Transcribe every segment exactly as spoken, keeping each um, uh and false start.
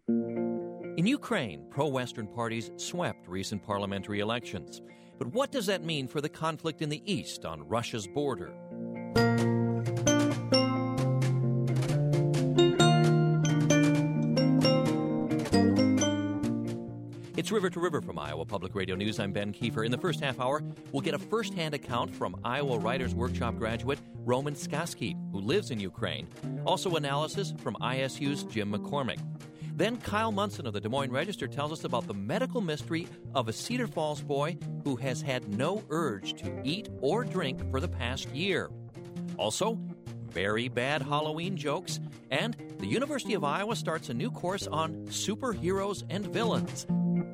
In Ukraine, pro-Western parties swept recent parliamentary elections. But what does that mean for the conflict in the east on Russia's border? It's River to River from Iowa Public Radio News. I'm Ben Kiefer. In the first half hour, we'll get a first-hand account from Iowa Writers Workshop graduate Roman Skaski, who lives in Ukraine. Also analysis from I S U's Jim McCormick. Then Kyle Munson of the Des Moines Register tells us about the medical mystery of a Cedar Falls boy who has had no urge to eat or drink for the past year. Also, very bad Halloween jokes, and the University of Iowa starts a new course on superheroes and villains.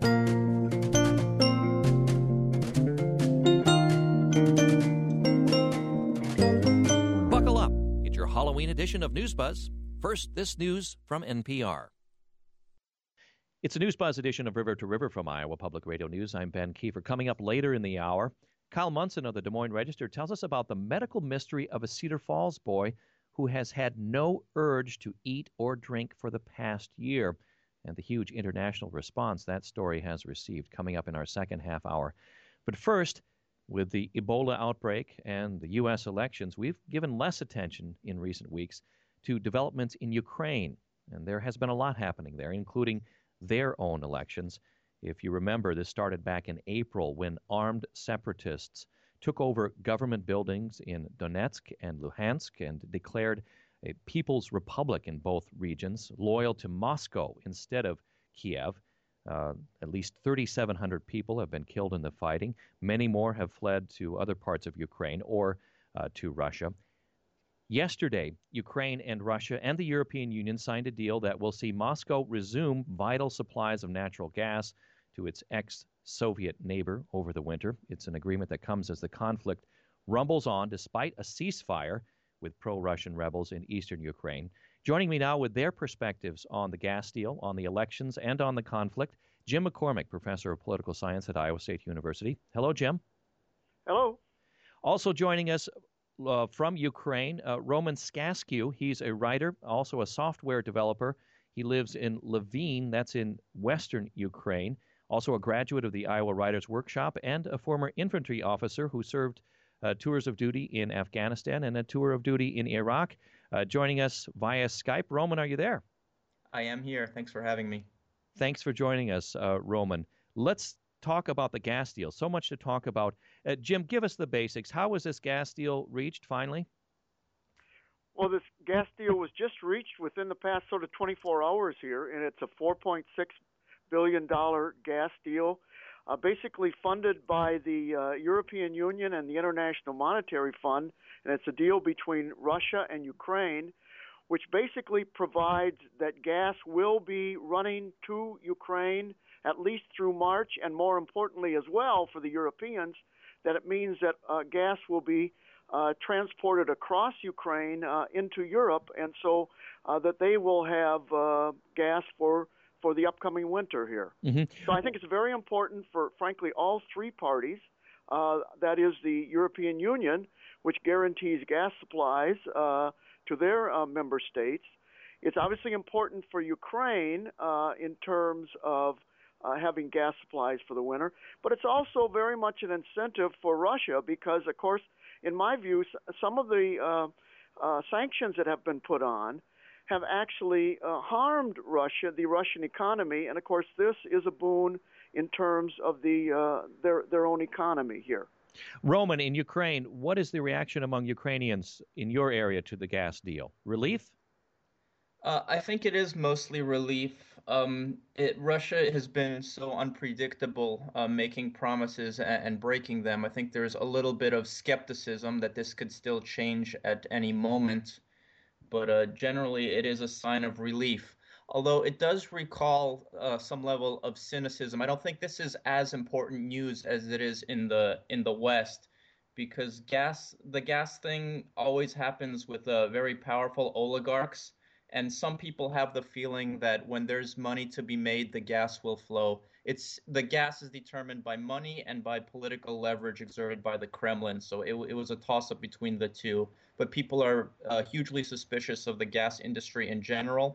Buckle up. It's your Halloween edition of News Buzz. First, this news from N P R. It's a News Buzz edition of River to River from Iowa Public Radio News. I'm Ben Kiefer. Coming up later in the hour, Kyle Munson of the Des Moines Register tells us about the medical mystery of a Cedar Falls boy who has had no urge to eat or drink for the past year, and the huge international response that story has received, coming up in our second half hour. But first, with the Ebola outbreak and the U S elections, we've given less attention in recent weeks to developments in Ukraine, and there has been a lot happening there, including their own elections. If you remember, this started back in April when armed separatists took over government buildings in Donetsk and Luhansk and declared a People's Republic in both regions, loyal to Moscow instead of Kiev. Uh, at least thirty-seven hundred people have been killed in the fighting. Many more have fled to other parts of Ukraine or uh, to Russia. Yesterday, Ukraine and Russia and the European Union signed a deal that will see Moscow resume vital supplies of natural gas to its ex-Soviet neighbor over the winter. It's an agreement that comes as the conflict rumbles on despite a ceasefire with pro-Russian rebels in eastern Ukraine. Joining me now with their perspectives on the gas deal, on the elections, and on the conflict, Jim McCormick, professor of political science at Iowa State University. Hello, Jim. Hello. Also joining us Uh, from Ukraine, uh, Roman Skaski. He's a writer, also a software developer. He lives in Levine, that's in western Ukraine, also a graduate of the Iowa Writers Workshop and a former infantry officer who served uh, tours of duty in Afghanistan and a tour of duty in Iraq. Uh, joining us via Skype. Roman, are you there? I am here. Thanks for having me. Thanks for joining us, uh, Roman. Let's talk about the gas deal. So much to talk about. Uh, Jim, give us the basics. How was this gas deal reached finally? Well, this gas deal was just reached within the past sort of twenty-four hours here, and it's a four point six billion dollars gas deal, uh, basically funded by the uh, European Union and the International Monetary Fund, and it's a deal between Russia and Ukraine, which basically provides that gas will be running to Ukraine at least through March, and more importantly as well for the Europeans, that it means that uh, gas will be uh, transported across Ukraine uh, into Europe, and so uh, that they will have uh, gas for, for the upcoming winter here. Mm-hmm. So I think it's very important for, frankly, all three parties. Uh, that is the European Union, which guarantees gas supplies uh, to their uh, member states. It's obviously important for Ukraine uh, in terms of Uh, having gas supplies for the winter. But it's also very much an incentive for Russia because, of course, in my view, some of the uh, uh, sanctions that have been put on have actually uh, harmed Russia, the Russian economy. And, of course, this is a boon in terms of the uh, their, their own economy here. Roman, in Ukraine, what is the reaction among Ukrainians in your area to the gas deal? Relief? Uh, I think it is mostly relief. Um, it, Russia has been so unpredictable, uh, making promises and, and breaking them. I think there's a little bit of skepticism that this could still change at any moment. But uh, generally, it is a sign of relief. Although it does recall uh, some level of cynicism. I don't think this is as important news as it is in the in the West, because gas the gas thing always happens with uh, very powerful oligarchs. And some people have the feeling that when there's money to be made, the gas will flow. It's the gas is determined by money and by political leverage exerted by the Kremlin. So it, it was a toss-up between the two. But people are uh, hugely suspicious of the gas industry in general.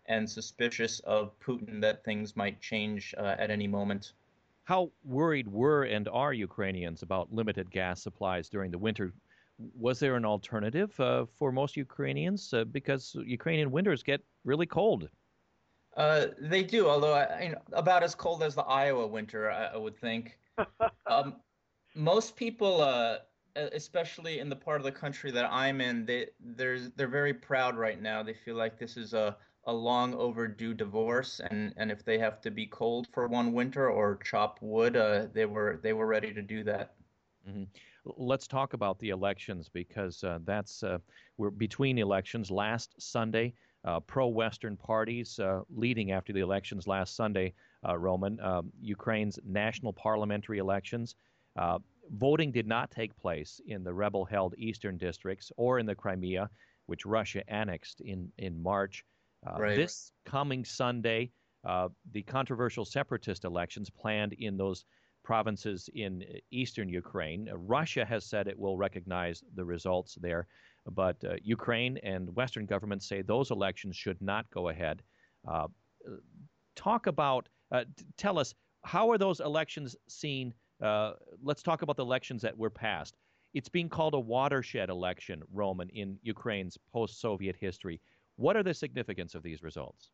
and suspicious of Putin that things might change uh, at any moment. How worried were and are Ukrainians about limited gas supplies during the winter? Was there an alternative uh, for most Ukrainians? Uh, because Ukrainian winters get really cold. Uh, they do, although I, you know, about as cold as the Iowa winter, I, I would think. um, most people, uh, especially in the part of the country that I'm in, they they're they're very proud right now. They feel like this is a a long overdue divorce, and and if they have to be cold for one winter or chop wood, uh, they were they were ready to do that. Mm-hmm. Let's talk about the elections because uh, that's uh, we're between elections. Last Sunday, uh, pro-Western parties uh, leading after the elections last Sunday, uh, Roman, uh, Ukraine's national parliamentary elections. Uh, voting did not take place in the rebel-held eastern districts or in the Crimea, which Russia annexed in, in March. Uh, right. This coming Sunday, uh, the controversial separatist elections planned in those provinces in eastern Ukraine. Uh, Russia has said it will recognize the results there, but uh, Ukraine and Western governments say those elections should not go ahead. Uh, talk about, uh, t- tell us, how are those elections seen? Uh, let's talk about the elections that were passed. It's being called a watershed election, Roman, in Ukraine's post-Soviet history. What are the significance of these results?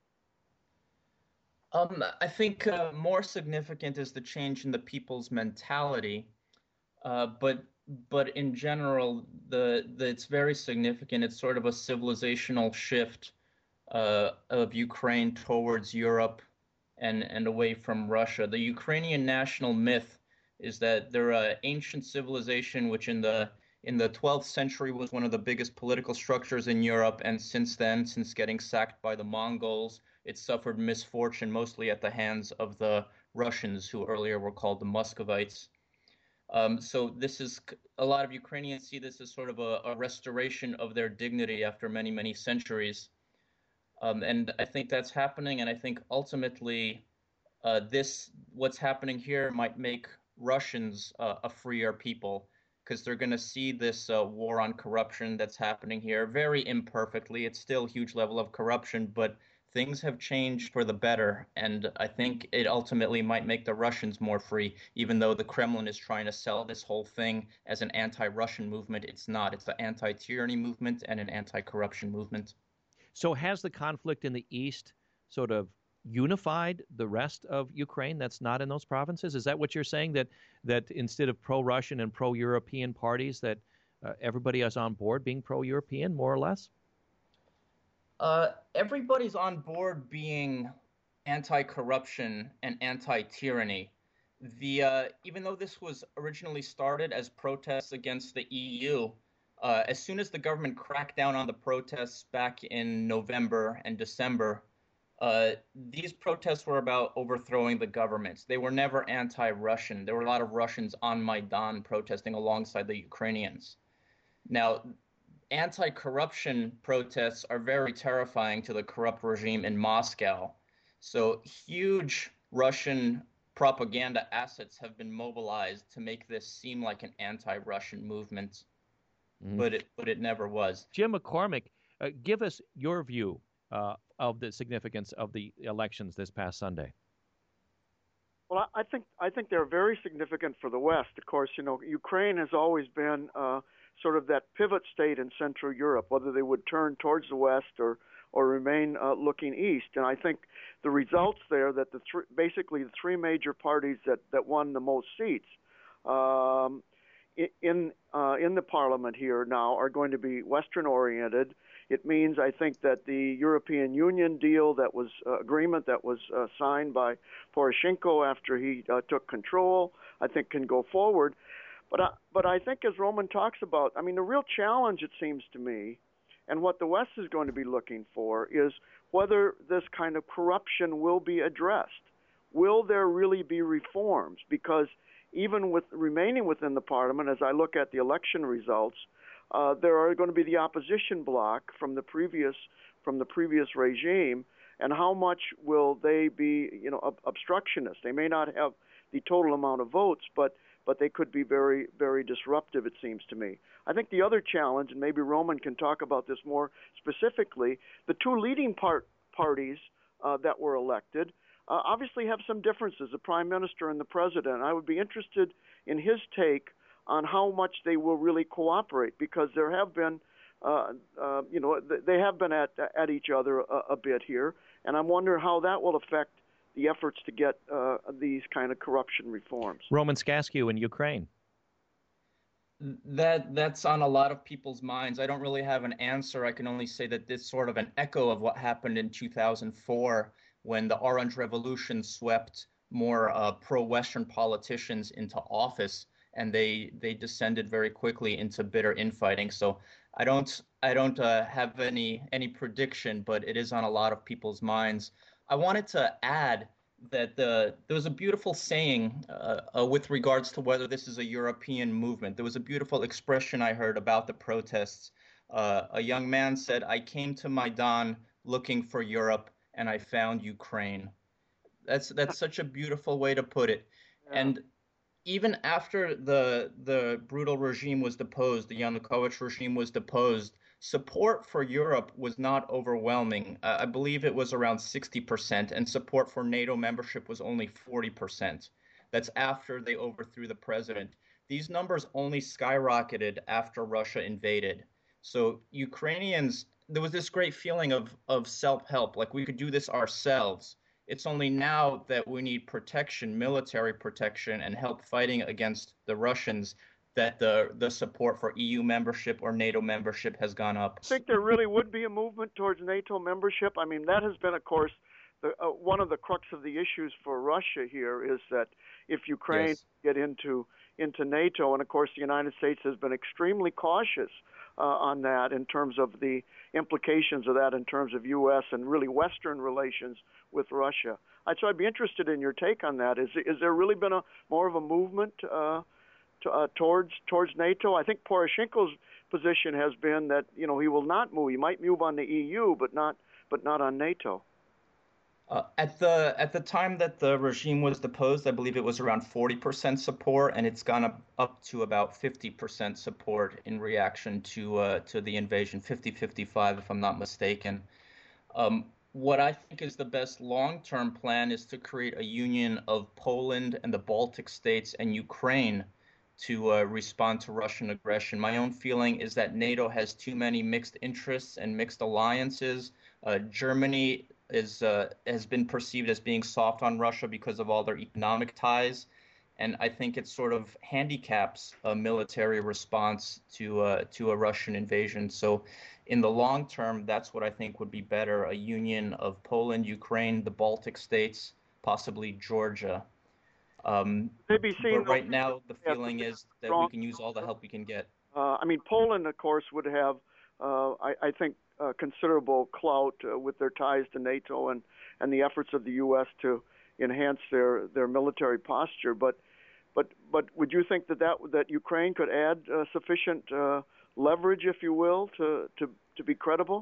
Um, I think uh, more significant is the change in the people's mentality, uh, but but in general, the, the it's very significant. It's sort of a civilizational shift uh, of Ukraine towards Europe and and away from Russia. The Ukrainian national myth is that they're an ancient civilization, which in the in the twelfth century was one of the biggest political structures in Europe, and since then, since getting sacked by the Mongols, it suffered misfortune mostly at the hands of the Russians, who earlier were called the Muscovites. Um, so this is a lot of Ukrainians see this as sort of a, a restoration of their dignity after many, many centuries. Um, and I think that's happening. And I think ultimately uh, this, what's happening here might make Russians uh, a freer people, because they're going to see this uh, war on corruption that's happening here very imperfectly. It's still a huge level of corruption, but things have changed for the better, and I think it ultimately might make the Russians more free, even though the Kremlin is trying to sell this whole thing as an anti-Russian movement. It's not. It's an anti-tyranny movement and an anti-corruption movement. So has the conflict in the East sort of unified the rest of Ukraine that's not in those provinces? Is that what you're saying, that that instead of pro-Russian and pro-European parties, that uh, everybody is on board being pro-European, more or less? Uh, everybody's on board being anti-corruption and anti-tyranny. The uh, even though this was originally started as protests against the E U, uh, as soon as the government cracked down on the protests back in November and December, uh, these protests were about overthrowing the governments. They were never anti-Russian. There were a lot of Russians on Maidan protesting alongside the Ukrainians. Now, anti-corruption protests are very terrifying to the corrupt regime in Moscow. So huge Russian propaganda assets have been mobilized to make this seem like an anti-Russian movement, mm-hmm. but it but it never was. Jim McCormick, uh, give us your view uh, of the significance of the elections this past Sunday. Well, I think I think they're very significant for the West. Of course, you know, Ukraine has always been uh, sort of that pivot state in Central Europe, whether they would turn towards the West or or remain uh, looking east. And I think the results there, that the th- basically the three major parties that, that won the most seats um, in uh, in the parliament here now are going to be Western oriented. It means, I think, that the European Union deal that was uh, agreement that was uh, signed by Poroshenko after he uh, took control, I think, can go forward. But I, but I think, as Roman talks about, I mean, the real challenge, it seems to me, and what the West is going to be looking for, is whether this kind of corruption will be addressed. Will there really be reforms? Because even with remaining within the parliament, as I look at the election results, uh, there are going to be the opposition bloc from the previous from the previous regime, and how much will they be, you know, ob- obstructionist? They may not have the total amount of votes, but but they could be very, very disruptive, it seems to me. I think the other challenge, and maybe Roman can talk about this more specifically, the two leading part, parties uh, that were elected uh, obviously have some differences, the prime minister and the president. I would be interested in his take on how much they will really cooperate, because there have been, uh, uh, you know, they have been at at each other a, a bit here, and I'm wondering how that will affect the efforts to get uh, these kind of corruption reforms. Roman Skaskiw in Ukraine. That that's on a lot of people's minds. I don't really have an answer. I can only say that this is sort of an echo of what happened in two thousand four when the Orange Revolution swept more uh, pro-Western politicians into office, and they they descended very quickly into bitter infighting. So I don't I don't uh, have any any prediction, but it is on a lot of people's minds. I wanted to add that the, there was a beautiful saying uh, uh, with regards to whether this is a European movement. There was a beautiful expression I heard about the protests. Uh, a young man said, "I came to Maidan looking for Europe, and I found Ukraine." That's that's such a beautiful way to put it. Yeah. And even after the the brutal regime was deposed, the Yanukovych regime was deposed, support for Europe was not overwhelming. Uh, I believe it was around sixty percent, and support for NATO membership was only forty percent. That's after they overthrew the president. These numbers only skyrocketed after Russia invaded. So Ukrainians, there was this great feeling of, of self-help, like we could do this ourselves. It's only now that we need protection, military protection, and help fighting against the Russians that the the support for E U membership or NATO membership has gone up. I think there really would be a movement towards NATO membership. I mean, that has been, of course, the, uh, one of the crux of the issues for Russia here is that if Ukraine yes. get into into NATO, and of course the United States has been extremely cautious uh, on that in terms of the implications of that in terms of U S and really Western relations with Russia. So I'd be interested in your take on that. Is is there really been a more of a movement uh, To, uh, towards towards NATO? I think Poroshenko's position has been that you know he will not move. He might move on the E U, but not but not on NATO. Uh, at the at the time that the regime was deposed, I believe it was around forty percent support, and it's gone up, up to about fifty percent support in reaction to uh, to the invasion, fifty fifty-five if I'm not mistaken. Um, what I think is the best long-term plan is to create a union of Poland and the Baltic states and Ukraine to uh, respond to Russian aggression. My own feeling is that NATO has too many mixed interests and mixed alliances. Uh, Germany is uh, has been perceived as being soft on Russia because of all their economic ties, and I think it sort of handicaps a military response to uh, to a Russian invasion. So in the long term, that's what I think would be better, a union of Poland, Ukraine, the Baltic states, possibly Georgia. Um, Maybe but right now, the feeling is that we can use all the help we can get. Uh, I mean, Poland, of course, would have, uh, I, I think, uh, considerable clout uh, with their ties to NATO and, and the efforts of the U S to enhance their, their military posture. But, but, but would you think that that, that Ukraine could add uh, sufficient uh, leverage, if you will, to, to, to be credible?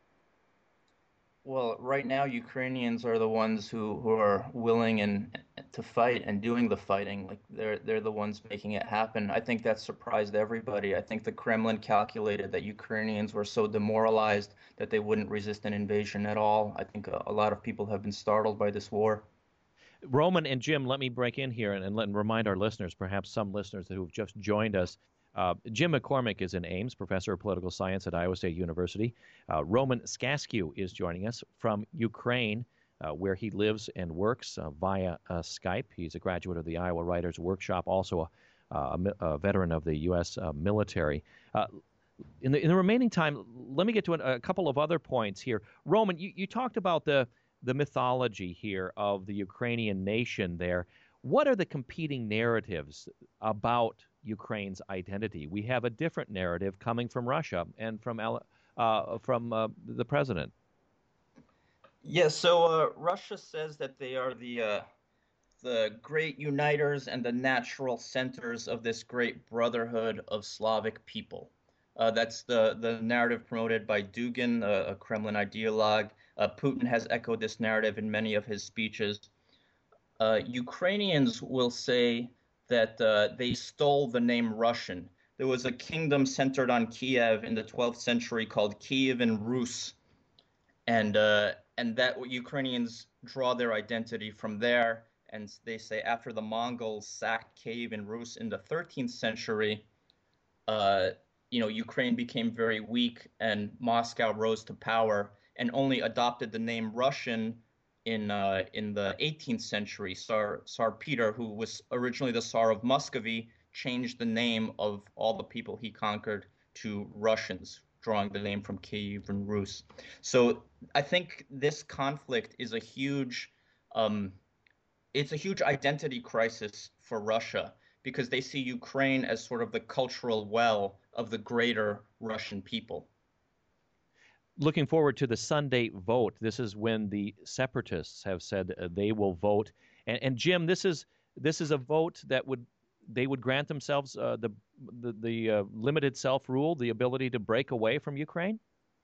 Well, right now, Ukrainians are the ones who, who are willing and to fight and doing the fighting. Like they're they're the ones making it happen. I think that surprised everybody. I think the Kremlin calculated that Ukrainians were so demoralized that they wouldn't resist an invasion at all. I think a, a lot of people have been startled by this war. Roman and Jim, let me break in here and, and, let, and remind our listeners, perhaps some listeners who have just joined us. Uh, Jim McCormick is in Ames, professor of political science at Iowa State University. Uh, Roman Skaskiw is joining us from Ukraine, uh, where he lives and works uh, via uh, Skype. He's a graduate of the Iowa Writers Workshop, also a, a, a veteran of the U S uh, military. Uh, in, the, in the remaining time, let me get to a, a couple of other points here. Roman, you, you talked about the, the mythology here of the Ukrainian nation there. What are the competing narratives about Ukraine's identity? We have a different narrative coming from Russia and from uh, from uh, the president. Yes, so uh, Russia says that they are the uh, the great uniters and the natural centers of this great brotherhood of Slavic people. Uh, that's the, the narrative promoted by Dugin, a, a Kremlin ideologue. Uh, Putin has echoed this narrative in many of his speeches. Uh, Ukrainians will say that uh, they stole the name Russian. There was a kingdom centered on Kiev in the twelfth century called Kievan Rus, and uh, and that Ukrainians draw their identity from there. And they say after the Mongols sacked Kyiv and Rus in the thirteenth century, uh, you know, Ukraine became very weak and Moscow rose to power and only adopted the name Russian in uh, in the eighteenth century. Tsar, Tsar Peter, who was originally the Tsar of Muscovy, changed the name of all the people he conquered to Russians, drawing the name from Kyiv and Rus. So I think this conflict is a huge, um, it's a huge identity crisis for Russia, because they see Ukraine as sort of the cultural well of the greater Russian people. Looking forward to the Sunday vote, this is when the separatists have said uh, they will vote. And, and Jim, this is this is a vote that would they would grant themselves uh, the the, the uh, limited self-rule, the ability to break away from Ukraine?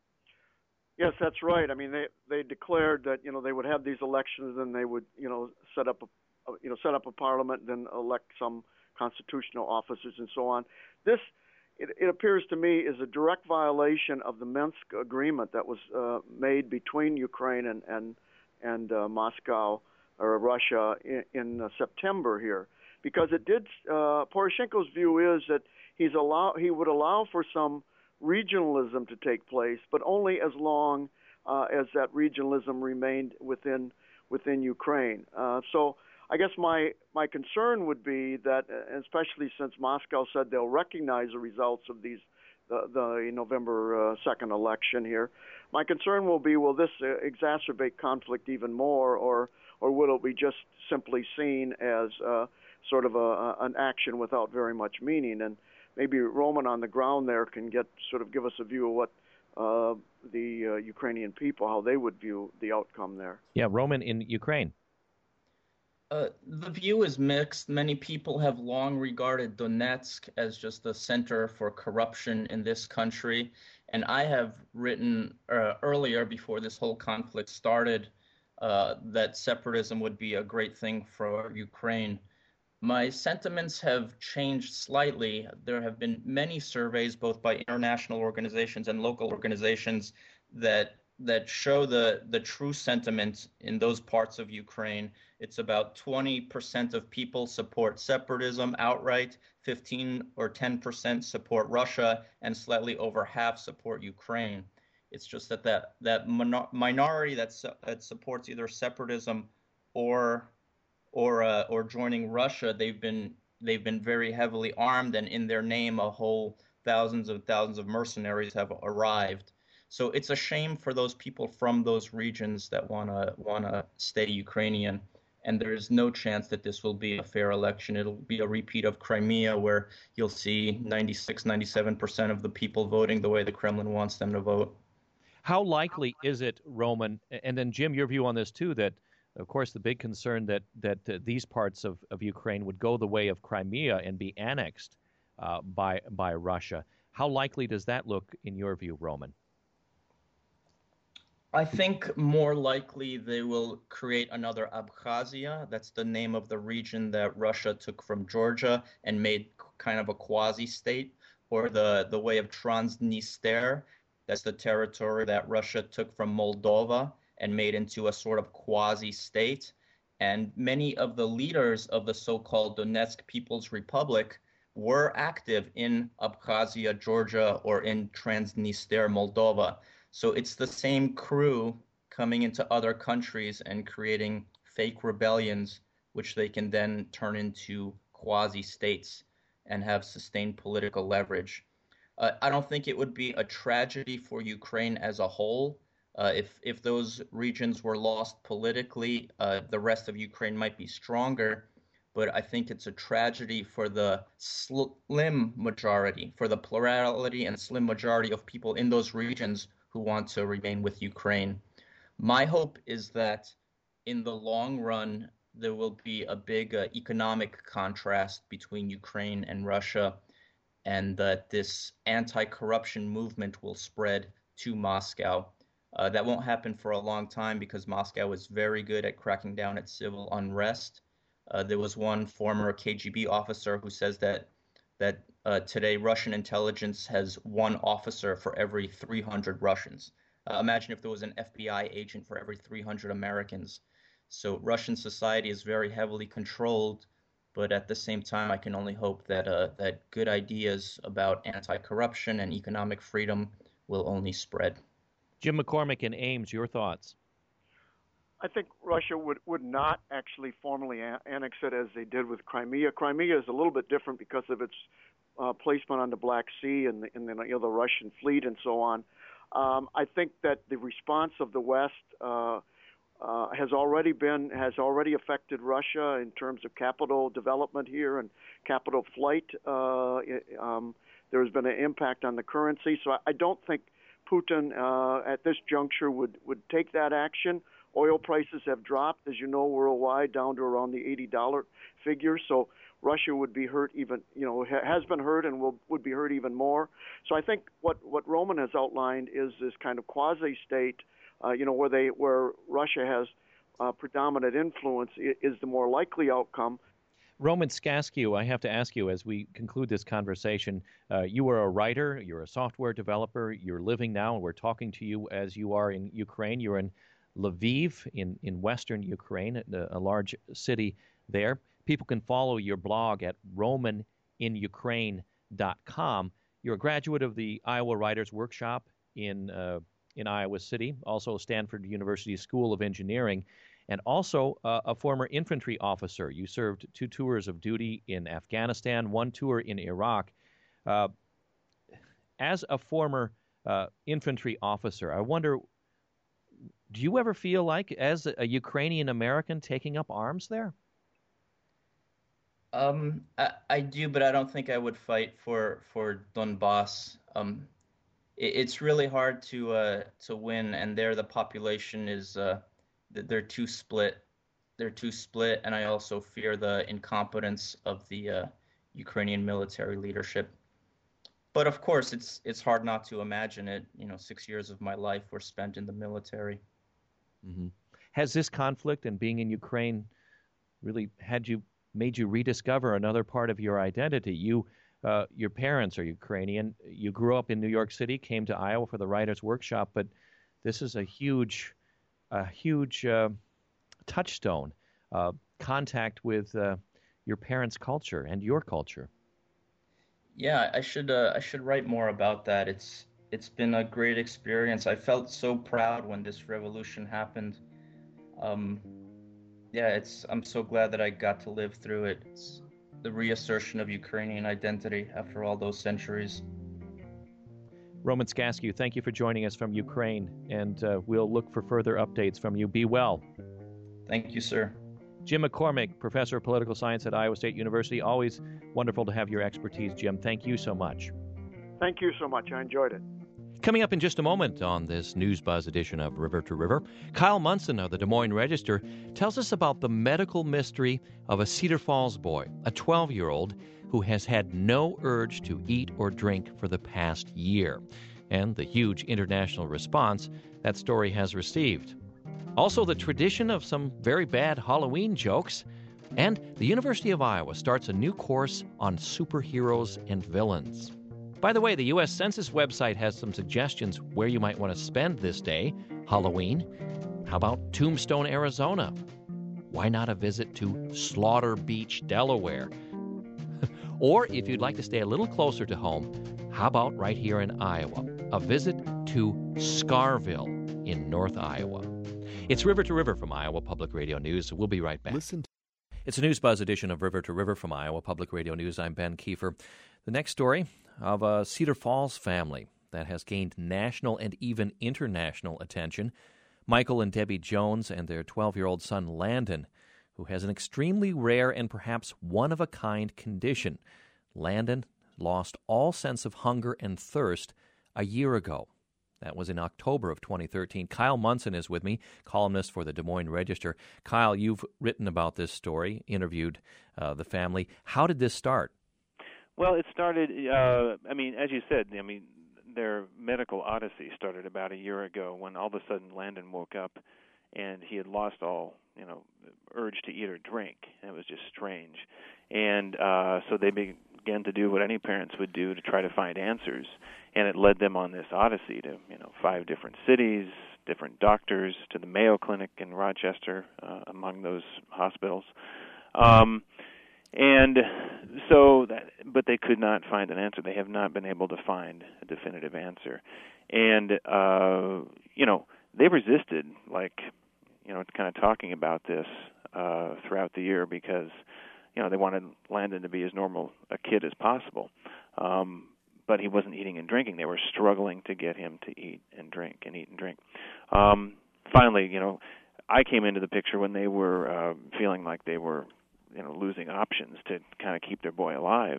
Yes, that's right. I mean, they they declared that you know they would have these elections and they would you know set up a you know set up a parliament, then elect some constitutional officers and so on. This, it, it appears to me, is a direct violation of the Minsk agreement that was uh, made between Ukraine and and and uh, Moscow or Russia in, in uh, September here, because it did. Uh, Poroshenko's view is that he's allow he would allow for some regionalism to take place, but only as long uh, as that regionalism remained within within Ukraine. Uh, so I guess my, my concern would be that, especially since Moscow said they'll recognize the results of these the, the November uh, second election here, my concern will be, will this uh, exacerbate conflict even more, or or will it be just simply seen as uh, sort of a, an action without very much meaning? And maybe Roman on the ground there can get sort of give us a view of what uh, the uh, Ukrainian people, how they would view the outcome there. Yeah, Roman in Ukraine. Uh, the view is mixed. Many people have long regarded Donetsk as just the center for corruption in this country. And I have written uh, earlier, before this whole conflict started, uh, that separatism would be a great thing for Ukraine. My sentiments have changed slightly. There have been many surveys, both by international organizations and local organizations, that that show the, the true sentiment in those parts of Ukraine. It's about twenty percent of people support separatism outright, fifteen or ten percent support Russia, and slightly over half support Ukraine. It's just that that, that minor- minority that, su- that supports either separatism or or uh, or joining Russia, they've been they've been very heavily armed, and in their name, a whole thousands and thousands of mercenaries have arrived. So it's a shame for those people from those regions that wanna wanna stay Ukrainian, and there is no chance that this will be a fair election. It'll be a repeat of Crimea, where you'll see ninety-six, ninety-seven percent of the people voting the way the Kremlin wants them to vote. How likely is it, Roman, and then Jim, your view on this too, that of course, the big concern that that uh, these parts of, of Ukraine would go the way of Crimea and be annexed uh, by by Russia. How likely does that look in your view, Roman? I think more likely they will create another Abkhazia. That's the name of the region that Russia took from Georgia and made kind of a quasi-state, or the, the way of Transnistria. That's the territory that Russia took from Moldova and made into a sort of quasi-state. And many of the leaders of the so-called Donetsk People's Republic were active in Abkhazia, Georgia, or in Transnistria, Moldova. So it's the same crew coming into other countries and creating fake rebellions, which they can then turn into quasi-states and have sustained political leverage. Uh, I don't think it would be a tragedy for Ukraine as a whole. Uh, if if those regions were lost politically, uh, the rest of Ukraine might be stronger. But I think it's a tragedy for the slim majority, for the plurality and slim majority of people in those regions who want to remain with Ukraine. My hope is that in the long run, there will be a big uh, economic contrast between Ukraine and Russia, and that this anti-corruption movement will spread to Moscow. Uh, that won't happen for a long time because Moscow is very good at cracking down at civil unrest. Uh, there was one former K G B officer who says that that uh, today Russian intelligence has one officer for every three hundred Russians. Uh, imagine if there was an F B I agent for every three hundred Americans. So Russian society is very heavily controlled, but at the same time, I can only hope that uh, that good ideas about anti-corruption and economic freedom will only spread. Jim McCormick in Ames, your thoughts? I think Russia would, would not actually formally a- annex it as they did with Crimea. Crimea is a little bit different because of its uh, placement on the Black Sea and the, and the, you know, the Russian fleet and so on. Um, I think that the response of the West uh, uh, has already been has already affected Russia in terms of capital development here and capital flight. Uh, um, there has been an impact on the currency, so I, I don't think Putin uh, at this juncture would, would take that action. Oil prices have dropped, as you know, worldwide down to around the eighty dollars figure. So Russia would be hurt even, you know, has been hurt and will would be hurt even more. So I think what, what Roman has outlined is this kind of quasi-state, uh, you know, where they where Russia has uh, predominant influence is the more likely outcome. Roman Skaskiw, I have to ask you as we conclude this conversation, uh, you are a writer, you're a software developer, you're living now, and we're talking to you as you are in Ukraine. You're in Lviv in, in western Ukraine, a, a large city there. People can follow your blog at roman in ukraine dot com. You're a graduate of the Iowa Writers Workshop in uh, in Iowa City, also Stanford University School of Engineering, and also uh, a former infantry officer. You served two tours of duty in Afghanistan, one tour in Iraq. Uh, as a former uh, infantry officer, I wonder, do you ever feel like, as a Ukrainian American, taking up arms there? Um, I, I do, but I don't think I would fight for for Donbass. Um, it, it's really hard to uh, to win, and there the population is uh, they're too split. They're too split, and I also fear the incompetence of the uh, Ukrainian military leadership. But of course, it's it's hard not to imagine it. You know, six years of my life were spent in the military. Mm-hmm. Has this conflict and being in Ukraine really had you made you rediscover another part of your identity? You, uh, your parents are Ukrainian. You grew up in New York City, came to Iowa for the Writers' Workshop, but this is a huge, a huge uh, touchstone, uh, contact with uh, your parents' culture and your culture. Yeah, I should uh, I should write more about that. It's it's been a great experience. I felt so proud when this revolution happened. Um, yeah, it's I'm so glad that I got to live through it. It's the reassertion of Ukrainian identity after all those centuries. Roman Skaskiw, thank you for joining us from Ukraine, and uh, we'll look for further updates from you. Be well. Thank you, sir. Jim McCormick, professor of political science at Iowa State University. Always wonderful to have your expertise, Jim. Thank you so much. Thank you so much. I enjoyed it. Coming up in just a moment on this News Buzz edition of River to River, Kyle Munson of the Des Moines Register tells us about the medical mystery of a Cedar Falls boy, a twelve-year-old who has had no urge to eat or drink for the past year, and the huge international response that story has received. Also, the tradition of some very bad Halloween jokes, and the University of Iowa starts a new course on superheroes and villains. By the way, the U S Census website has some suggestions where you might want to spend this day, Halloween. How about Tombstone, Arizona? Why not a visit to Slaughter Beach, Delaware? Or if you'd like to stay a little closer to home, how about right here in Iowa, a visit to Scarville in North Iowa? It's River to River from Iowa Public Radio News. We'll be right back. Listen to- It's a News Buzz edition of River to River from Iowa Public Radio News. I'm Ben Kiefer. The next story of a Cedar Falls family that has gained national and even international attention. Michael and Debbie Jones and their twelve-year-old son Landon, who has an extremely rare and perhaps one-of-a-kind condition. Landon lost all sense of hunger and thirst a year ago. That was in October of twenty thirteen. Kyle Munson is with me, columnist for the Des Moines Register. Kyle, you've written about this story, interviewed uh, the family. How did this start? Well, it started, uh, I mean, as you said, I mean, their medical odyssey started about a year ago when all of a sudden Landon woke up and he had lost all, you know, urge to eat or drink. And it was just strange. And uh, so they be, began to do what any parents would do to try to find answers, and it led them on this odyssey to, you know, five different cities, different doctors, to the Mayo Clinic in Rochester, uh, among those hospitals. Um, and so, that, but they could not find an answer. They have not been able to find a definitive answer. And, uh, you know, they resisted, like, you know, kind of talking about this uh, throughout the year because, you know, they wanted Landon to be as normal a kid as possible. Um, but he wasn't eating and drinking. They were struggling to get him to eat and drink and eat and drink. Um, finally, you know, I came into the picture when they were uh, feeling like they were, you know, losing options to kind of keep their boy alive.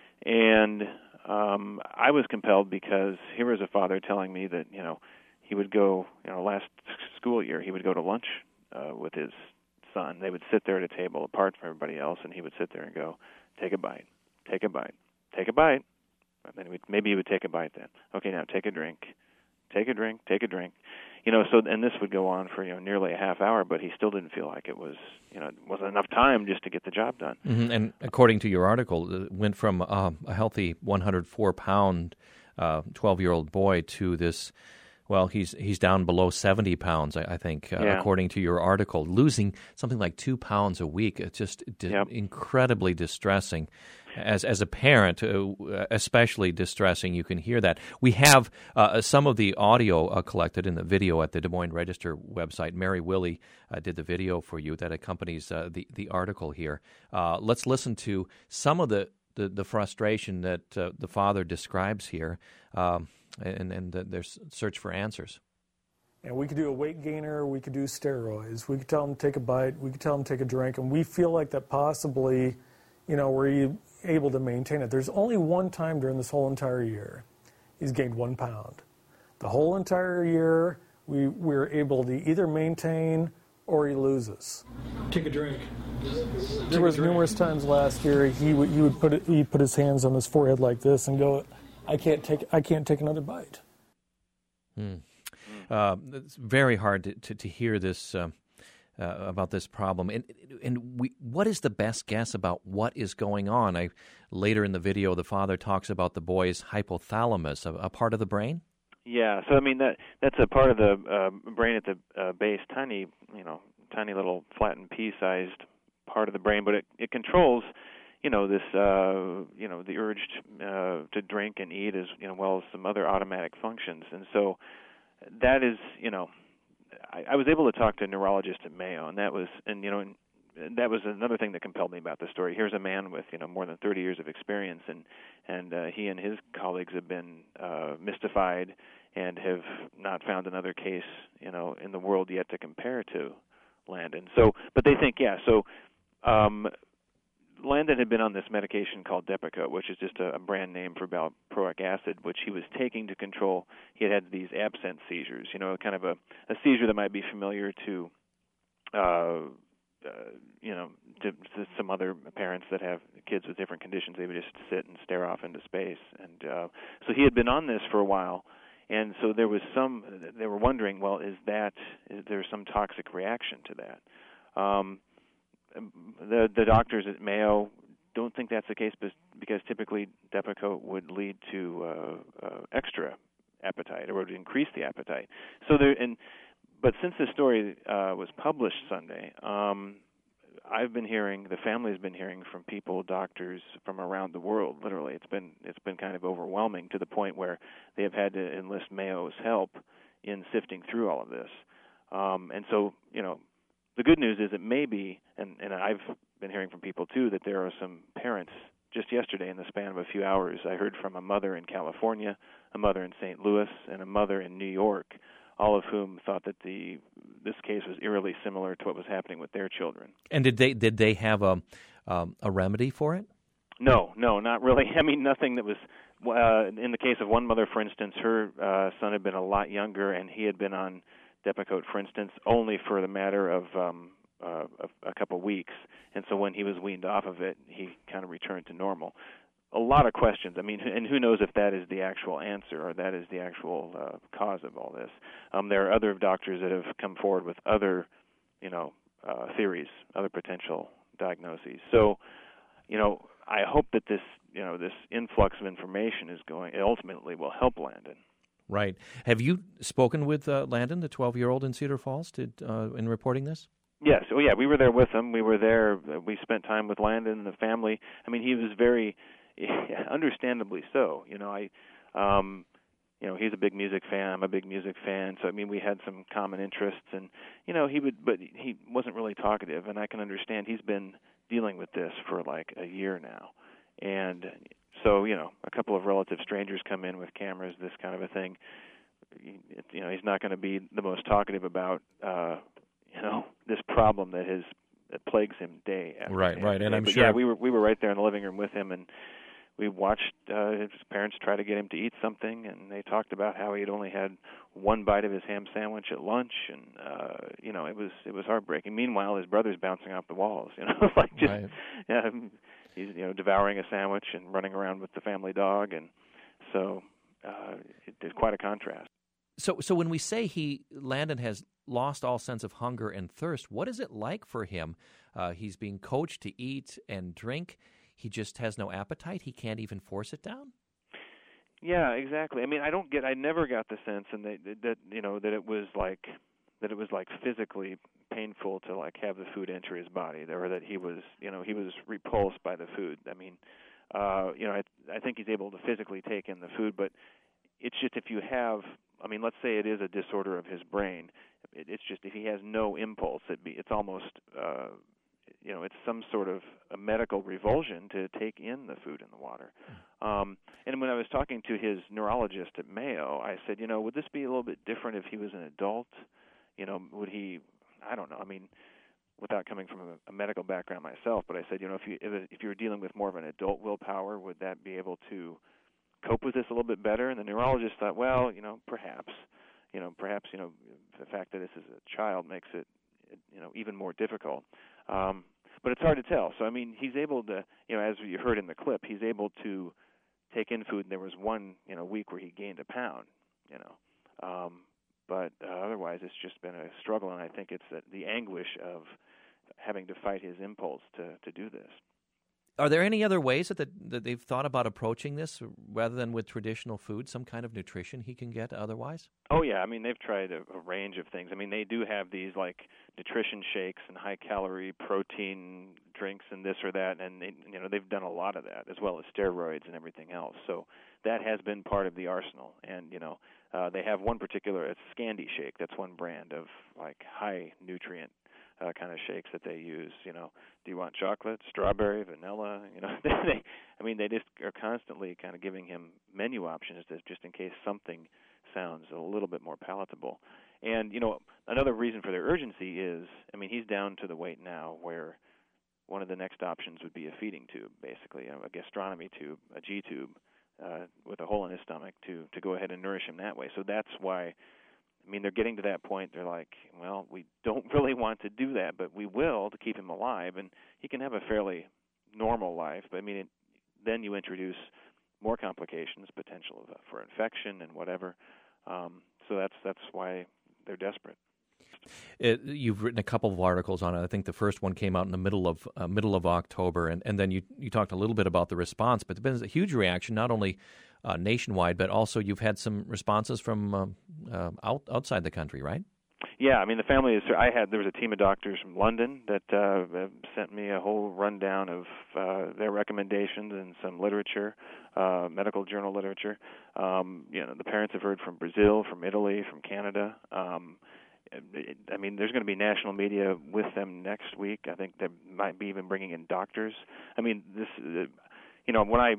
And um, I was compelled because here was a father telling me that, you know, he would go, you know, last school year, he would go to lunch uh, with his son. They would sit there at a table apart from everybody else, and he would sit there and go, take a bite, take a bite, take a bite. And then he would, maybe he would take a bite then. Okay, now take a drink, take a drink, take a drink. You know, so, and this would go on for, you know, nearly a half hour, but he still didn't feel like it was, you know, it wasn't enough time just to get the job done. Mm-hmm. And according to your article, it went from uh, a healthy one hundred four pound uh, twelve-year-old boy to this, well, he's he's down below seventy pounds, I, I think, uh, yeah. according to your article, losing something like two pounds a week. It's just di- yep. incredibly distressing. As as a parent, uh, especially distressing, you can hear that. We have uh, some of the audio uh, collected in the video at the Des Moines Register website. Mary Willie uh, did the video for you that accompanies uh, the, the article here. Uh, let's listen to some of the, the, the frustration that uh, the father describes here um, and, and the, their search for answers. And we could do a weight gainer, we could do steroids, we could tell them to take a bite, we could tell them to take a drink, and we feel like that possibly, you know, we're able to maintain it. There's only one time during this whole entire year he's gained one pound. The whole entire year we we're able to either maintain or he loses. Take a drink. There was numerous times last year he would he would put it, he put his hands on his forehead like this and go, I can't take I can't take another bite. Hmm. Uh, it's very hard to to, to hear this. Uh, Uh, about this problem, and and we, what is the best guess about what is going on? I later in the video, the father talks about the boy's hypothalamus, a, a part of the brain. Yeah, so I mean that that's a part of the uh, brain at the uh, base, tiny, you know, tiny little flattened pea-sized part of the brain, but it it controls, you know, this, uh, you know, the urge to, uh, to drink and eat as you know, well as some other automatic functions, and so that is, you know. I, I was able to talk to a neurologist at Mayo, and that was, and you know, and that was another thing that compelled me about the story. Here's a man with, you know, more than thirty years of experience, and and uh, he and his colleagues have been uh, mystified and have not found another case, you know, in the world yet to compare to Landon. So, but they think, yeah. So, um, Landon had been on this medication called Depakote, which is just a, a brand name for valproic acid, which he was taking to control. He had had these absence seizures, you know, kind of a, a seizure that might be familiar to, uh, uh, you know, to, to some other parents that have kids with different conditions. They would just sit and stare off into space. And uh, so he had been on this for a while, and so there was some, they were wondering, well, is that, is there some toxic reaction to that? Um, The the doctors at Mayo don't think that's the case because typically Depakote would lead to uh, uh, extra appetite or would increase the appetite. So there, and but since this story uh, was published Sunday, um, I've been hearing, the family's been hearing from people, doctors from around the world. Literally, it's been it's been kind of overwhelming to the point where they have had to enlist Mayo's help in sifting through all of this. Um, and so, you know. The good news is it may be, and, and I've been hearing from people too, that there are some parents, just yesterday in the span of a few hours, I heard from a mother in California, a mother in Saint Louis, and a mother in New York, all of whom thought that the this case was eerily similar to what was happening with their children. And did they did they have a, um, a remedy for it? No, no, not really. I mean, nothing that was, uh, in the case of one mother, for instance, her uh, son had been a lot younger, and he had been on Depakote, for instance, only for the matter of um, uh, a, a couple weeks. And so when he was weaned off of it, he kind of returned to normal. A lot of questions. I mean, and who knows if that is the actual answer or that is the actual uh, cause of all this. Um, there are other doctors that have come forward with other, you know, uh, theories, other potential diagnoses. So, you know, I hope that this you know, this influx of information is going, it ultimately will help Landon. Right. Have you spoken with uh, Landon, the twelve-year-old in Cedar Falls, to, uh, in reporting this? Yes. Oh, yeah. We were there with him. We were there. We spent time with Landon and the family. I mean, he was very, understandably so. You know, I, um, you know, he's a big music fan. I'm a big music fan. So I mean, we had some common interests, and you know, he would, but he wasn't really talkative. And I can understand he's been dealing with this for like a year now, and so you know, a couple of relative strangers come in with cameras, this kind of a thing. You know, he's not going to be the most talkative about. Uh, You know, this problem that has that plagues him day after right, day. Right, right, and I'm but sure. Yeah, we were we were right there in the living room with him, and we watched uh, his parents try to get him to eat something, and they talked about how he had only had one bite of his ham sandwich at lunch, and uh, you know, it was it was heartbreaking. Meanwhile, his brother's bouncing off the walls, you know, like just right. um, he's you know devouring a sandwich and running around with the family dog, and so uh, it, it's quite a contrast. So, so when we say he Landon has lost all sense of hunger and thirst, what is it like for him? Uh, he's being coached to eat and drink. He just has no appetite. He can't even force it down. Yeah, exactly. I mean, I don't get. I never got the sense, and that, that you know that it was like that it was like physically painful to like have the food enter his body, or that he was you know he was repulsed by the food. I mean, uh, you know, I, I think he's able to physically take in the food, but it's just if you have. I mean, let's say it is a disorder of his brain. It, it's just if he has no impulse, it'd be, it's almost, uh, you know, it's some sort of a medical revulsion to take in the food and the water. Um, and when I was talking to his neurologist at Mayo, I said, you know, would this be a little bit different if he was an adult? You know, would he, I don't know, I mean, without coming from a, a medical background myself, but I said, you know, if you if, if you were dealing with more of an adult willpower, would that be able to cope with this a little bit better? And the neurologist thought, well, you know, perhaps, you know, perhaps, you know, the fact that this is a child makes it, you know, even more difficult. Um, but it's hard to tell. So, I mean, he's able to, you know, as you heard in the clip, he's able to take in food. And there was one, you know, week where he gained a pound, you know. Um, but uh, otherwise, it's just been a struggle, and I think it's the, the anguish of having to fight his impulse to, to do this. Are there any other ways that, the, that they've thought about approaching this rather than with traditional food, some kind of nutrition he can get otherwise? Oh, yeah. I mean, they've tried a, a range of things. I mean, they do have these, like, nutrition shakes and high-calorie protein drinks and this or that, and, they, you know, they've done a lot of that, as well as steroids and everything else. So that has been part of the arsenal. And, you know, uh, they have one particular, it's Scandi Shake. That's one brand of, like, high-nutrient Uh, kind of shakes that they use. You know, do you want chocolate, strawberry, vanilla? You know, they, I mean, they just are constantly kind of giving him menu options to, just in case something sounds a little bit more palatable. And you know, another reason for their urgency is, I mean, he's down to the weight now where one of the next options would be a feeding tube, basically, a gastronomy tube, a G tube, uh, with a hole in his stomach to to go ahead and nourish him that way. So that's why. I mean, they're getting to that point. They're like, well, we don't really want to do that, but we will to keep him alive, and he can have a fairly normal life. But I mean, it, then you introduce more complications, potential of, for infection and whatever. Um, so that's that's why they're desperate. It, you've written a couple of articles on it. I think the first one came out in the middle of uh, middle of October, and, and then you you talked a little bit about the response. But there's been a huge reaction, not only uh, nationwide, but also you've had some responses from uh, uh, out, outside the country, right? Yeah, I mean the family is. I had there was a team of doctors from London that uh, sent me a whole rundown of uh, their recommendations and some literature, uh, medical journal literature. Um, you know, the parents have heard from Brazil, from Italy, from Canada. Um, I mean, there's going to be national media with them next week. I think they might be even bringing in doctors. I mean, this, uh, you know, when I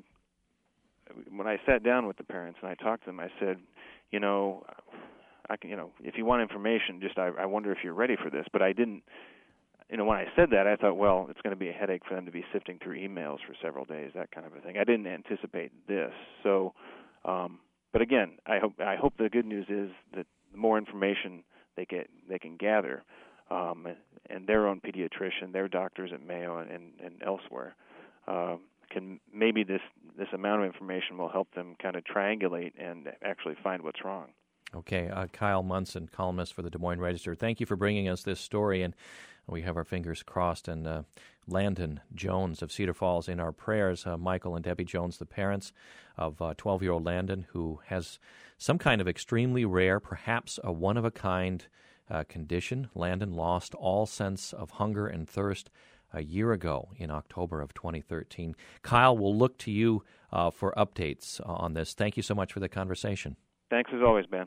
when I sat down with the parents and I talked to them, I said, you know, I can, you know, if you want information, just I, I wonder if you're ready for this. But I didn't, you know, when I said that, I thought, well, it's going to be a headache for them to be sifting through emails for several days, that kind of a thing. I didn't anticipate this. So, um, but again, I hope I hope the good news is that the more information they get they can gather, um, and their own pediatrician, their doctors at Mayo and, and, and elsewhere, uh, can maybe this this amount of information will help them kind of triangulate and actually find what's wrong. Okay, uh, Kyle Munson, columnist for the Des Moines Register. Thank you for bringing us this story, and We have our fingers crossed. And uh, Landon Jones of Cedar Falls in our prayers. Uh, Michael and Debbie Jones, the parents of uh, twelve-year-old Landon, who has some kind of extremely rare, perhaps a one-of-a-kind uh, condition. Landon lost all sense of hunger and thirst a year ago in October of twenty thirteen. Kyle, we'll look to you uh, for updates on this. Thank you so much for the conversation. Thanks as always, Ben.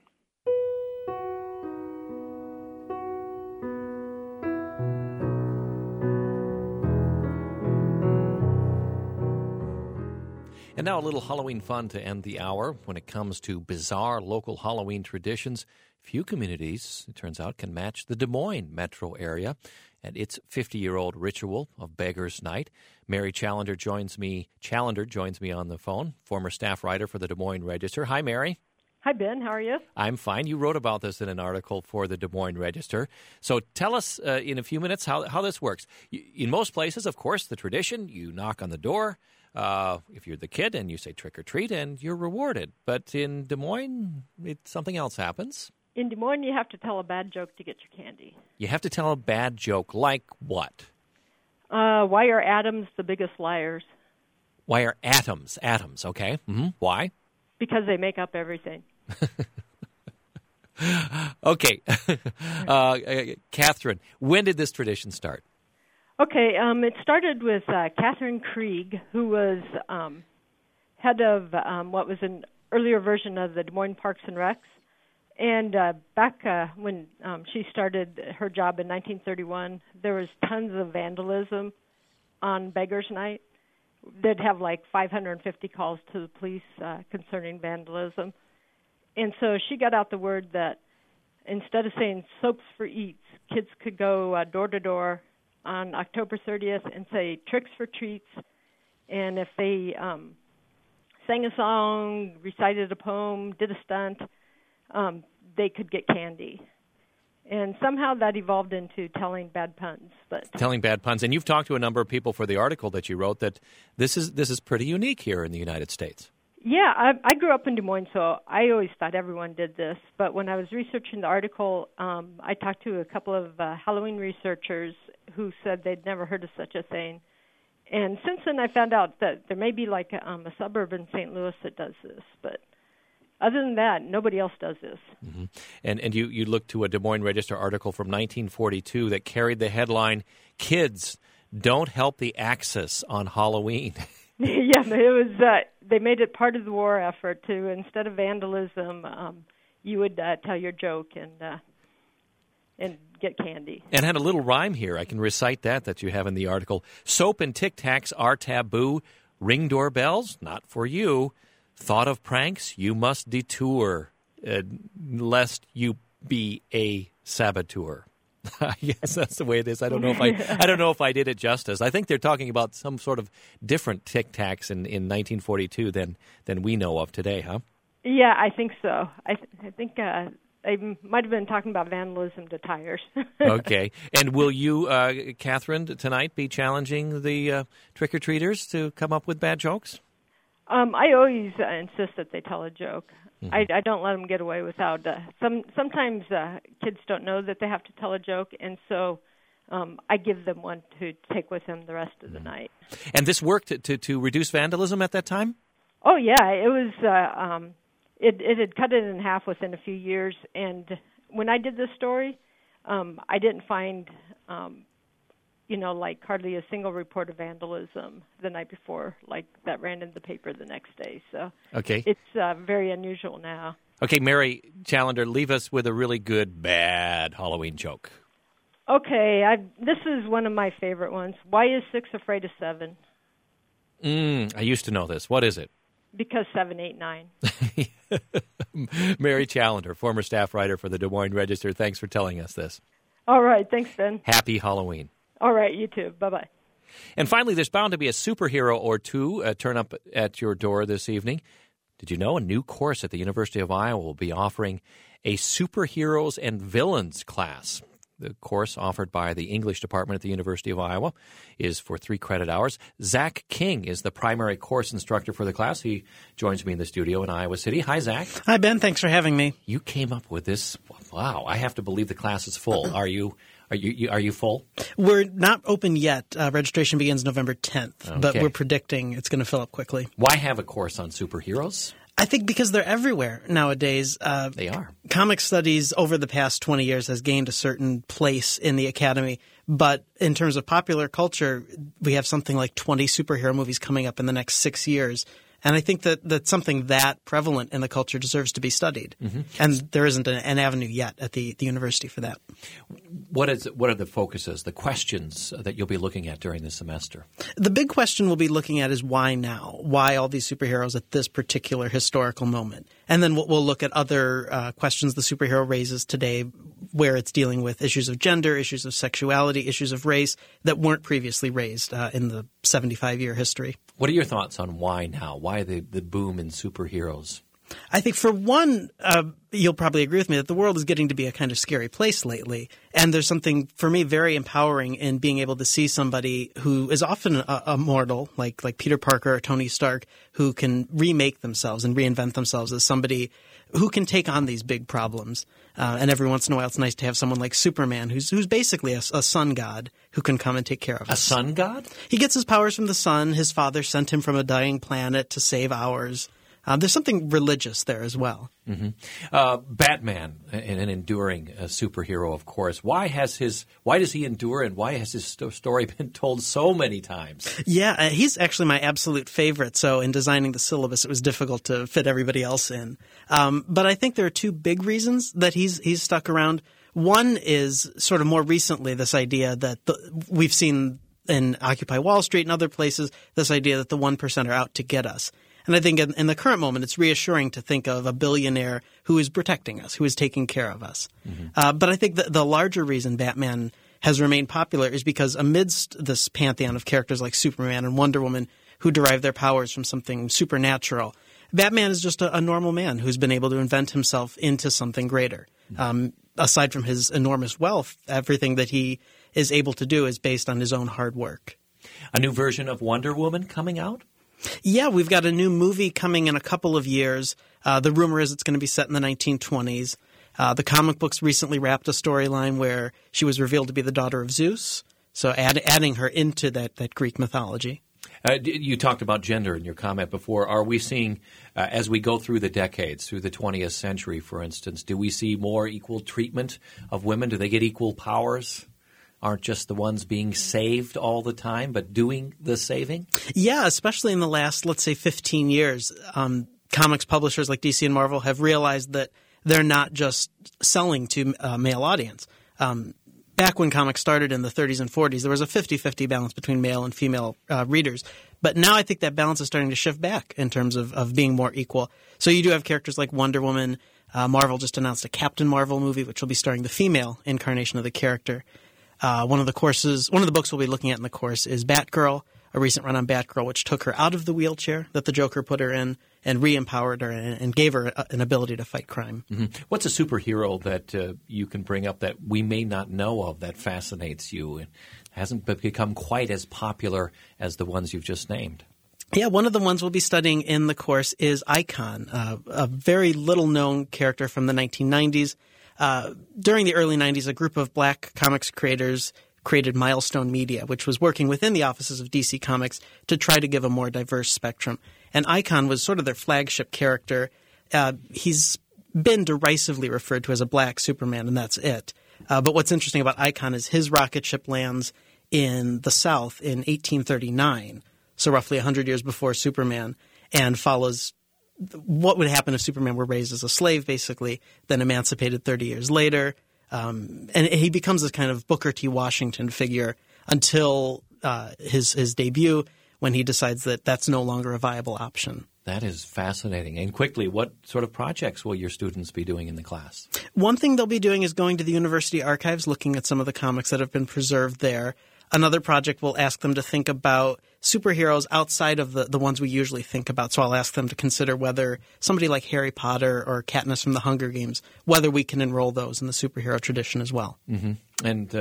And now a little Halloween fun to end the hour. When it comes to bizarre local Halloween traditions, few communities, it turns out, can match the Des Moines metro area and its fifty-year-old ritual of Beggars Night. Mary Challender joins me. Challender joins me on the phone, former staff writer for the Des Moines Register. Hi, Mary. Hi, Ben. How are you? I'm fine. You wrote about this in an article for the Des Moines Register. So tell us uh, in a few minutes how, how this works. In most places, of course, the tradition, you knock on the door. Uh, if you're the kid and you say trick or treat, and you're rewarded. But in Des Moines, it, something else happens. In Des Moines, you have to tell a bad joke to get your candy. You have to tell a bad joke, like what? Uh, why are atoms the biggest liars? Why are atoms? Atoms, okay. Mm-hmm. Why? Because they make up everything. Okay. uh, Catherine, when did this tradition start? Okay, um, it started with uh, Catherine Krieg, who was um, head of um, what was an earlier version of the Des Moines Parks and Recs. And uh, back uh, when um, she started her job in nineteen thirty-one, there was tons of vandalism on Beggars Night. They'd have like five hundred fifty calls to the police uh, concerning vandalism. And so she got out the word that instead of saying soaps for eats, kids could go uh, door to door on October thirtieth and say tricks for treats. And if they um, sang a song, recited a poem, did a stunt, um, they could get candy. And somehow that evolved into telling bad puns. But telling bad puns. And you've talked to a number of people for the article that you wrote that this is this is pretty unique here in the United States. Yeah, I, I grew up in Des Moines, so I always thought everyone did this. But when I was researching the article, um, I talked to a couple of uh, Halloween researchers who said they'd never heard of such a thing. And since then, I found out that there may be like a, um, a suburb in Saint Louis that does this. But other than that, nobody else does this. Mm-hmm. And and you, you looked to a Des Moines Register article from nineteen forty-two that carried the headline, "Kids, Don't Help the Axis on Halloween." Yeah, it was. Uh, they made it part of the war effort to, instead of vandalism, um, you would uh, tell your joke and uh, and get candy. And had a little rhyme here. I can recite that that you have in the article. Soap and Tic Tacs are taboo. Ring doorbells, not for you. Thought of pranks, you must detour, uh, lest you be a saboteur. I guess that's the way it is. I don't know if I I don't know if I did it justice. I think they're talking about some sort of different Tic Tacs in, in nineteen forty-two than than we know of today, huh? Yeah, I think so. I th- I think uh, they might have been talking about vandalism to tires. Okay. And will you, uh, Catherine, tonight be challenging the uh, trick-or-treaters to come up with bad jokes? Um, I always uh, insist that they tell a joke. Mm-hmm. I, I don't let them get away without. Uh, some sometimes uh, kids don't know that they have to tell a joke, and so um, I give them one to take with them the rest of the mm-hmm. night. And this worked to, to to reduce vandalism at that time? Oh yeah, it was. Uh, um, it it had cut it in half within a few years. And when I did this story, um, I didn't find. Um, you know, like hardly a single report of vandalism the night before, like that ran in the paper the next day. So okay. It's uh, very unusual now. Okay, Mary Challender, leave us with a really good, bad Halloween joke. Okay, I, this is one of my favorite ones. Why is six afraid of seven? Mm, I used to know this. What is it? Because seven, eight, nine. Mary Challender, former staff writer for the Des Moines Register, thanks for telling us this. All right, thanks, Ben. Happy Halloween. All right, you too. Bye-bye. And finally, there's bound to be a superhero or two uh, turn up at your door this evening. Did you know a new course at the University of Iowa will be offering a superheroes and villains class? The course offered by the English department at the University of Iowa is for three credit hours. Zach King is the primary course instructor for the class. He joins me in the studio in Iowa City. Hi, Zach. Hi, Ben. Thanks for having me. You came up with this. Wow, I have to believe the class is full. Are you Are you, you are you full? We're not open yet. Uh, registration begins November tenth, okay. but we're predicting it's going to fill up quickly. Why have a course on superheroes? I think because they're everywhere nowadays. Uh, they are. Comic studies over the past twenty years has gained a certain place in the academy. But in terms of popular culture, we have something like twenty superhero movies coming up in the next six years. And I think that, that something that prevalent in the culture deserves to be studied. Mm-hmm. And there isn't an, an avenue yet at the, the university for that. What is what are the focuses, the questions that you'll be looking at during the semester? The big question we'll be looking at is why now? Why all these superheroes at this particular historical moment? And then we'll, we'll look at other uh, questions the superhero raises today where it's dealing with issues of gender, issues of sexuality, issues of race that weren't previously raised uh, in the seventy-five-year history. What are your thoughts on why now? Why the, the boom in superheroes? I think for one, uh, you'll probably agree with me that the world is getting to be a kind of scary place lately. And there's something, for me, very empowering in being able to see somebody who is often a, a mortal, like like Peter Parker or Tony Stark, who can remake themselves and reinvent themselves as somebody who can take on these big problems. Uh, and every once in a while, it's nice to have someone like Superman, who's who's basically a, a sun god who can come and take care of us. A sun god? He gets his powers from the sun. His father sent him from a dying planet to save ours. Um, there's something religious there as well. Mm-hmm. Uh, Batman, an, an enduring uh, superhero, of course. Why has his? Why does he endure, and why has his st- story been told so many times? Yeah, uh, he's actually my absolute favorite. So in designing the syllabus, it was difficult to fit everybody else in. Um, but I think there are two big reasons that he's he's stuck around. One is sort of more recently this idea that the, we've seen in Occupy Wall Street and other places, this idea that the one percent are out to get us. And I think in, in the current moment, it's reassuring to think of a billionaire who is protecting us, who is taking care of us. Mm-hmm. Uh, but I think that the larger reason Batman has remained popular is because amidst this pantheon of characters like Superman and Wonder Woman who derive their powers from something supernatural, Batman is just a, a normal man who's been able to invent himself into something greater. Mm-hmm. Um, aside from his enormous wealth, everything that he is able to do is based on his own hard work. A new version of Wonder Woman coming out? Yeah, we've got a new movie coming in a couple of years. Uh, the rumor is it's going to be set in the nineteen twenties. Uh, the comic books recently wrapped a storyline where she was revealed to be the daughter of Zeus, so add, adding her into that, that Greek mythology. Uh, you talked about gender in your comment before. Are we seeing, uh, as we go through the decades, through the twentieth century, for instance, do we see more equal treatment of women? Do they get equal powers? Aren't just the ones being saved all the time, but doing the saving? Yeah, especially in the last, let's say, fifteen years. Um, comics publishers like D C and Marvel have realized that they're not just selling to a male audience. Um, back when comics started in the thirties and forties, there was a fifty-fifty balance between male and female uh, readers. But now I think that balance is starting to shift back in terms of, of being more equal. So you do have characters like Wonder Woman. Uh, Marvel just announced a Captain Marvel movie, which will be starring the female incarnation of the character. Uh, one of the courses, one of the books we'll be looking at in the course is Batgirl, a recent run on Batgirl, which took her out of the wheelchair that the Joker put her in and re-empowered her and, and gave her a, an ability to fight crime. Mm-hmm. What's a superhero that uh, you can bring up that we may not know of that fascinates you and hasn't become quite as popular as the ones you've just named? Yeah, one of the ones we'll be studying in the course is Icon, uh, a very little-known character from the nineteen nineties. Uh, during the early nineties, a group of black comics creators created Milestone Media, which was working within the offices of D C Comics to try to give a more diverse spectrum. And Icon was sort of their flagship character. Uh, he's been derisively referred to as a black Superman, and that's it. Uh, but what's interesting about Icon is his rocket ship lands in the South in eighteen thirty-nine, so roughly one hundred years before Superman, and follows what would happen if Superman were raised as a slave, basically, then emancipated thirty years later. Um, and he becomes this kind of Booker T. Washington figure until uh, his his debut, when he decides that that's no longer a viable option. That is fascinating. And quickly, what sort of projects will your students be doing in the class? One thing they'll be doing is going to the university archives, looking at some of the comics that have been preserved there. Another project will ask them to think about superheroes outside of the, the ones we usually think about. So I'll ask them to consider whether somebody like Harry Potter or Katniss from the Hunger Games, whether we can enroll those in the superhero tradition as well. Mm-hmm. And uh,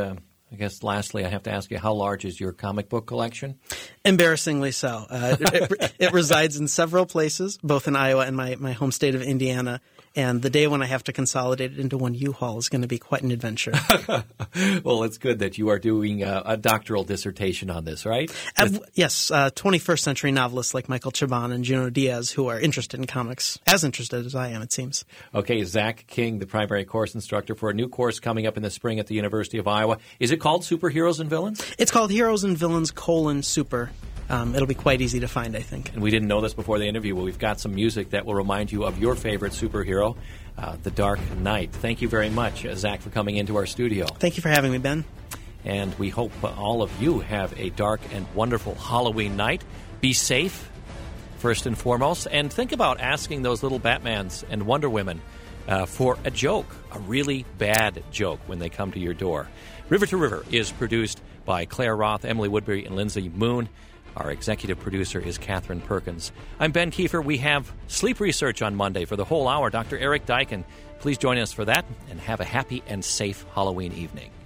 I guess lastly, I have to ask you, how large is your comic book collection? Embarrassingly so. Uh, it, it resides in several places, both in Iowa and my, my home state of Indiana. And the day when I have to consolidate it into one U-Haul is going to be quite an adventure. Well, it's good that you are doing a, a doctoral dissertation on this, right? I've, yes, uh, twenty-first century novelists like Michael Chabon and Junot Diaz who are interested in comics, as interested as I am, it seems. Okay, Zach King, the primary course instructor for a new course coming up in the spring at the University of Iowa. Is it called Superheroes and Villains? It's called Heroes and Villains, colon, super. Um, it'll be quite easy to find, I think. And we didn't know this before the interview, but we've got some music that will remind you of your favorite superhero, uh, The Dark Knight. Thank you very much, uh, Zach, for coming into our studio. Thank you for having me, Ben. And we hope uh, all of you have a dark and wonderful Halloween night. Be safe, first and foremost, and think about asking those little Batmans and Wonder Women uh, for a joke, a really bad joke when they come to your door. River to River is produced by Claire Roth, Emily Woodbury, and Lindsay Moon. Our executive producer is Catherine Perkins. I'm Ben Kiefer. We have sleep research on Monday for the whole hour. Doctor Eric Dyken. Please join us for that, and have a happy and safe Halloween evening.